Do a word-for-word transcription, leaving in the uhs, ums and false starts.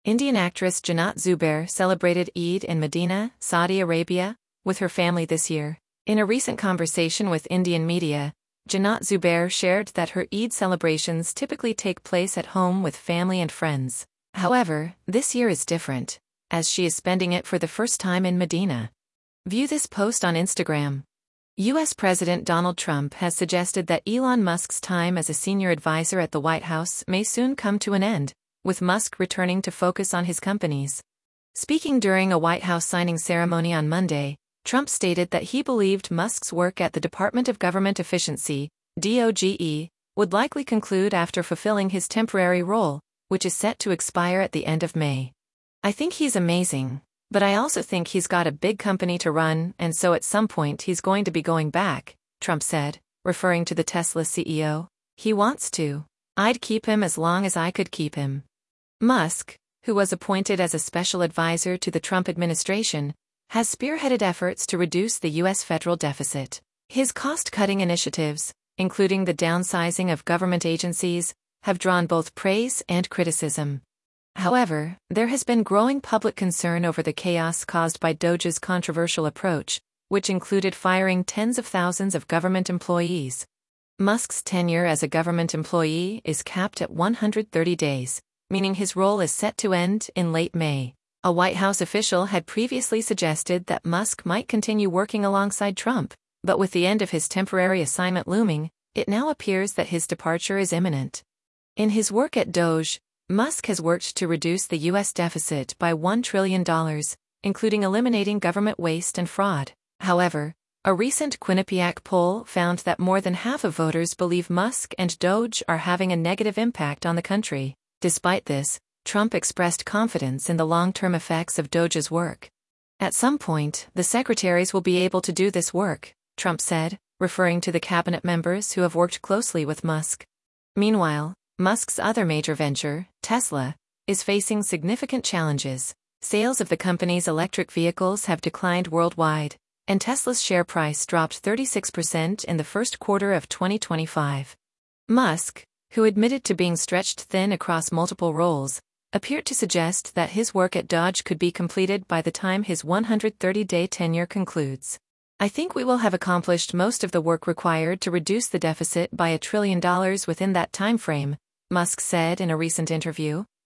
Indian actress Jannat Zubair celebrated Eid in Medina, Saudi Arabia, with her family this year. In a recent conversation with Indian media, Jannat Zubair shared that her Eid celebrations typically take place at home with family and friends. However, this year is different, as she is spending it for the first time in Medina. View this post on Instagram. U S President Donald Trump has suggested that Elon Musk's time as a senior advisor at the White House may soon come to an end, with Musk returning to focus on his companies. Speaking during a White House signing ceremony on Monday, Trump stated that he believed Musk's work at the Department of Government Efficiency, D O G E, would likely conclude after fulfilling his temporary role, which is set to expire at the end of May. "I think he's amazing, but I also think he's got a big company to run, and so at some point he's going to be going back," Trump said, referring to the Tesla C E O. "He wants to. I'd keep him as long as I could keep him." Musk, who was appointed as a special advisor to the Trump administration, has spearheaded efforts to reduce the U S federal deficit. His cost-cutting initiatives, including the downsizing of government agencies, have drawn both praise and criticism. However, there has been growing public concern over the chaos caused by Doge's controversial approach, which included firing tens of thousands of government employees. Musk's tenure as a government employee is capped at one hundred thirty days, meaning his role is set to end in late May. A White House official had previously suggested that Musk might continue working alongside Trump, but with the end of his temporary assignment looming, it now appears that his departure is imminent. In his work at Doge, Musk has worked to reduce the U S deficit by one trillion dollars, including eliminating government waste and fraud. However, a recent Quinnipiac poll found that more than half of voters believe Musk and Doge are having a negative impact on the country. Despite this, Trump expressed confidence in the long-term effects of Doge's work. "At some point, the secretaries will be able to do this work," Trump said, referring to the cabinet members who have worked closely with Musk. Meanwhile, Musk's other major venture, Tesla, is facing significant challenges. Sales of the company's electric vehicles have declined worldwide, and Tesla's share price dropped thirty-six percent in the first quarter of twenty twenty-five. Musk, who admitted to being stretched thin across multiple roles, appeared to suggest that his work at Doge could be completed by the time his one hundred thirty day tenure concludes. "I think we will have accomplished most of the work required to reduce the deficit by a trillion dollars within that time frame," Musk said in a recent interview.